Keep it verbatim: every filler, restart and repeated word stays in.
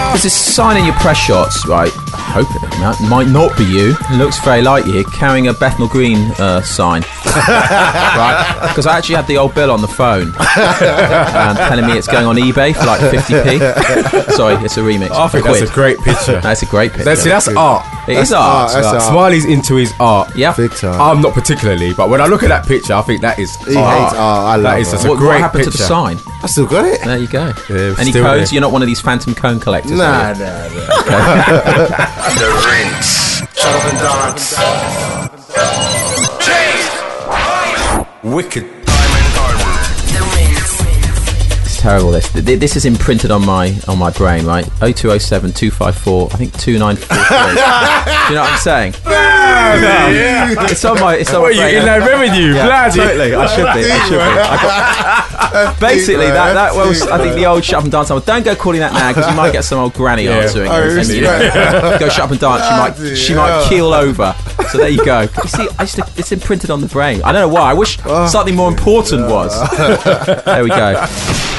There's this sign in your press shots, right? I hope it might not be you. It looks very like you, carrying a Bethnal Green uh, sign. Right? Because I actually had the old Bill on the phone um, telling me it's going on eBay for like fifty p. Sorry, it's a remix. I think that's a great picture. That's a great picture. That's, see, that's art. It that's is art. art. That's art. Smiley's into his art. Yeah. Big time. I'm not particularly, but when I look at that picture, I think that is He art. hates art. I love That is it. just a What, great what happened picture. to the sign? I still got it. There you go. Yeah, Any still codes? there. You're not one of these phantom cone collectors, Nah, are nah, you? nah. The Rinse. Jonathan Dance. Wicked. Diamond Armour. It's terrible. This this is imprinted on my on my brain, right? oh two oh seven, two five four, I think two nine four three. Do you know what I'm saying? Yeah. It's on my it's on What my are you brain. in there revenue? Yeah, Bloody. totally. I should be. I should be. I got, basically, that that was I think the old shut up and dance. Song. Don't go calling that now because you might get some old granny Yeah. answering. Oh, and, and, you know, go shut up and dance. She might Bloody she might hell. keel over. So there you go. You see, I used to, it's imprinted on the brain. I don't know why. I wish something more important was. There we go.